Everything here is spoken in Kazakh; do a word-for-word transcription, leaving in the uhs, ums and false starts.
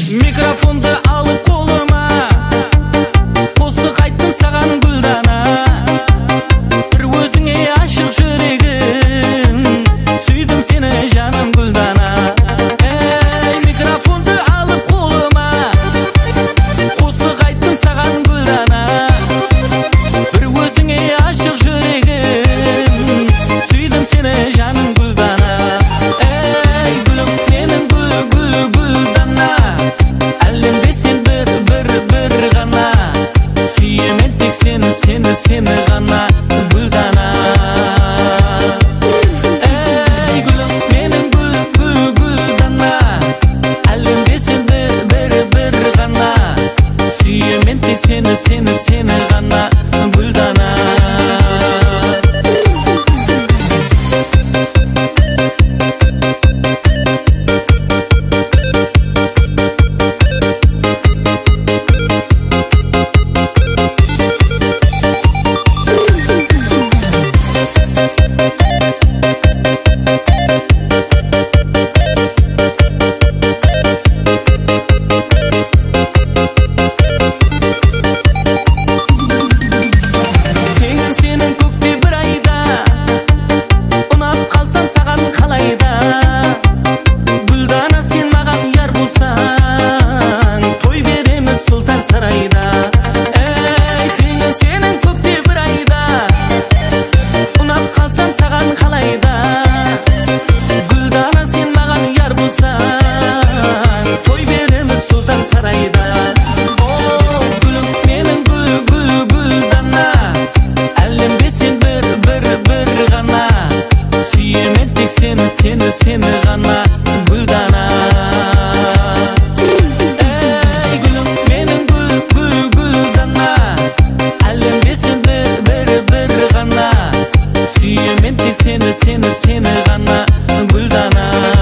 Микрофонды алып қолыма, қосық айттым саған гүлдана. Бір өзіңе ашық жүрегім, сүйдім сені жаным гүлдана. Эй, микрофонды алып қолыма, қосық айттым саған гүлдана. Бір өзіңе ашық жүрегім, сүйдім сені жаным гүлдана. Эй, гүлім менің гүл, гүл, гүлдана. Әлемде сен бір, бір, бір ғана. Сүйемін тек сені, сені, сені ғана гүлдана. Эй, гүлім менің гүл, гүл, гүлдана. Әлемде сен бір, бір, бір ғана. Сүйемін тек сені, сені, сені ғана гүлдана. Сені, сені, сені ғана гүлдана. Эй, гүлім менің гүл, гүл, гүлдана. Әлемде сен бір, бір, бір ғана. Сүйемін тек сені, сені, сені ғана гүлдана.